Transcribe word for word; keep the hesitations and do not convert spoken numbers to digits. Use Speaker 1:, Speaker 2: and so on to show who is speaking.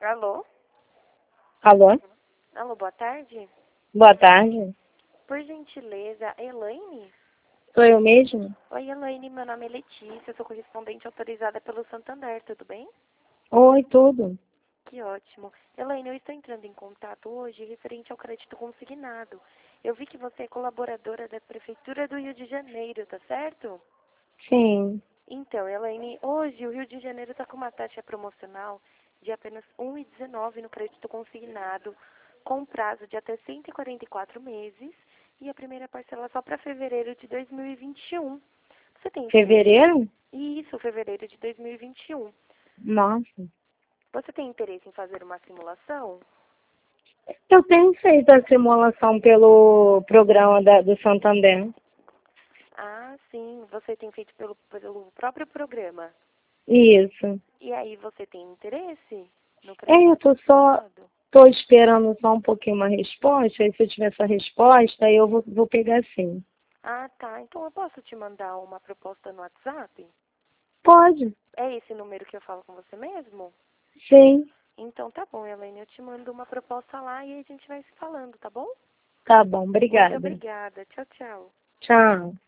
Speaker 1: Alô?
Speaker 2: Alô?
Speaker 1: Alô, boa tarde.
Speaker 2: Boa tarde.
Speaker 1: Por gentileza, Elaine?
Speaker 2: Sou eu mesmo?
Speaker 1: Oi, Elaine, meu nome é Letícia, sou correspondente autorizada pelo Santander, tudo bem?
Speaker 2: Oi, tudo.
Speaker 1: Que ótimo. Elaine, eu estou entrando em contato hoje referente ao crédito consignado. Eu vi que você é colaboradora da Prefeitura do Rio de Janeiro, tá certo?
Speaker 2: Sim.
Speaker 1: Então, Elaine, hoje o Rio de Janeiro está com uma taxa promocional de apenas um vírgula dezenove no crédito consignado, com prazo de até cento e quarenta e quatro meses, e a primeira parcela só para fevereiro de dois mil e vinte e um. Você tem interesse?
Speaker 2: Fevereiro?
Speaker 1: Isso, fevereiro de dois mil e vinte e um.
Speaker 2: Nossa.
Speaker 1: Você tem interesse em fazer uma simulação?
Speaker 2: Eu tenho feito a simulação pelo programa da, do Santander.
Speaker 1: Ah, sim, você tem feito pelo, pelo próprio programa.
Speaker 2: Isso.
Speaker 1: E aí, você tem interesse no
Speaker 2: É,
Speaker 1: crédito
Speaker 2: eu tô só,
Speaker 1: consignado?
Speaker 2: tô esperando só um pouquinho uma resposta, aí se eu tiver essa resposta, aí eu vou, vou pegar sim.
Speaker 1: Ah, tá. Então eu posso te mandar uma proposta no WhatsApp?
Speaker 2: Pode.
Speaker 1: É esse número que eu falo com você mesmo?
Speaker 2: Sim.
Speaker 1: Então tá bom, Elaine, eu te mando uma proposta lá e a gente vai se falando, tá bom?
Speaker 2: Tá bom,
Speaker 1: Muito
Speaker 2: obrigada.
Speaker 1: obrigada. Tchau, tchau.
Speaker 2: Tchau.